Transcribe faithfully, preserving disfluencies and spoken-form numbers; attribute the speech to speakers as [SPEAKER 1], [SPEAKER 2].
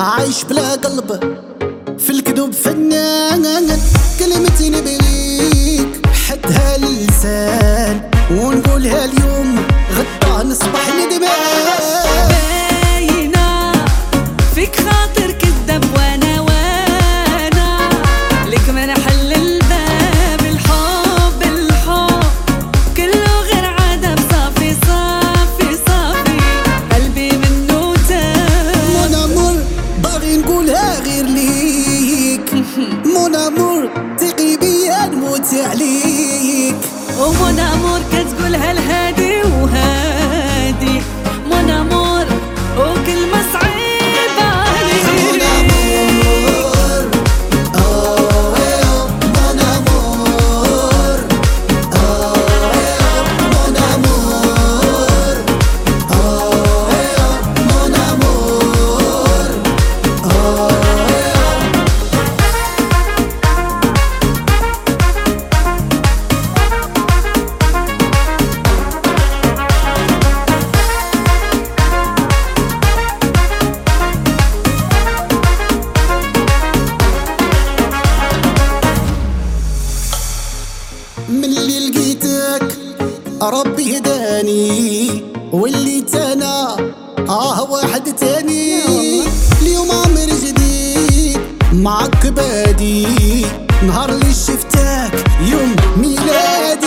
[SPEAKER 1] عايش بلا قلب في الكذوب فنان. كلمتي نبغيك حدها اللسان ونقولها اليوم غدا نصبح ندمان.
[SPEAKER 2] باينة فيك خاطر كذاب وانا وانا لك ما نحل الباب. الحب الحب كله غير عدم صافي صافي صافي قلبي منه تاب.
[SPEAKER 1] مون امور باغي نقولها غير ليك مون امور ثقي بيا نموت عليك.
[SPEAKER 2] ومون امور كتقولها الهادي وهادي مون امور وكلمة صعيبة عليك.
[SPEAKER 1] مون امور مون امور مون امور مون امور. من اللي لقيتك ربي هداني واللي تانا اه واحد تاني. اليوم عمر جديد معك بادي نهار اللي شفتك يوم ميلادي.